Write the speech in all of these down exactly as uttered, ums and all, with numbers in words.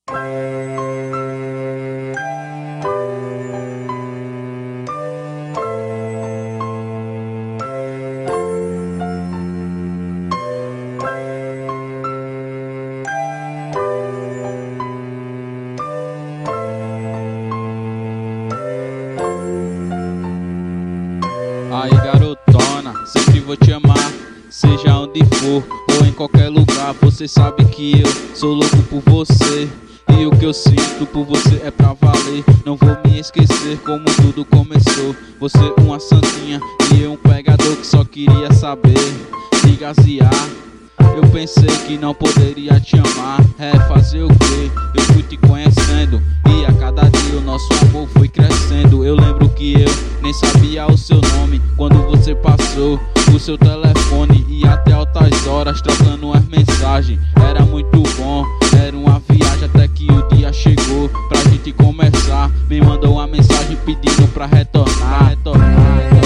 Aí garotona, sempre vou te amar, seja onde for ou em qualquer lugar. Você sabe que eu sou louco por você, e o que eu sinto por você é pra valer. Não vou me esquecer como tudo começou. Você uma santinha e eu um pegador que só queria saber de gazear. Eu pensei que não poderia te amar, é fazer o que? Eu fui te conhecendo e a cada dia o nosso amor foi crescendo. Eu lembro que eu nem sabia o seu nome quando você passou o seu telefone, e até altas horas trocando as mensagens. Era muito bom, era uma viagem até que o dia chegou pra gente começar. Me mandou uma mensagem pedindo pra retornar, retornar, retornar.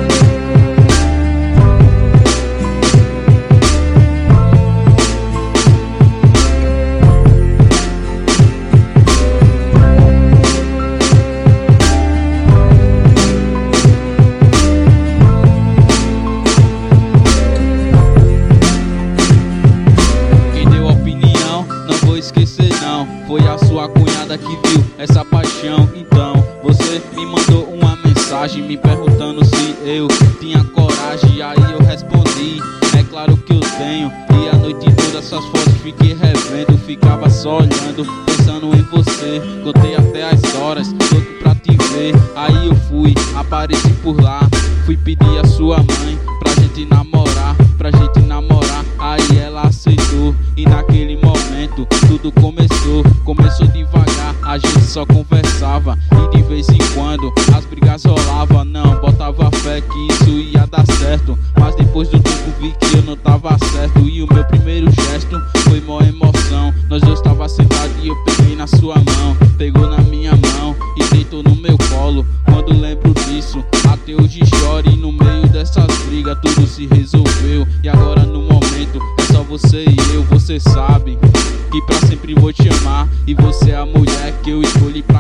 Esquecer não, foi a sua cunhada que viu essa paixão. Então você me mandou uma mensagem me perguntando se eu tinha coragem. Aí eu respondi, é claro que eu tenho. E a noite toda essas fotos fiquei revendo, ficava só olhando, pensando em você. Contei até as horas, louco pra te ver. Aí eu fui, apareci por lá, fui pedir a sua mãe pra gente namorar, pra gente namorar. Aí ela aceitou e naquele momento tudo começou, começou devagar, a gente só conversava e de vez em quando as brigas rolavam. Não botava fé que isso ia dar certo, mas depois do tempo vi que eu não tava certo. E o meu primeiro gesto foi mó emoção. Nós dois tava sentados e eu peguei na sua mão, pegou na minha mão e deitou no meu colo. Quando lembro disso, até hoje choro, e no meio dessas brigas tudo se resolveu. E agora no momento é só você e eu. Você sabe que pra sempre vou te amar, e você é a mulher que eu escolhi pra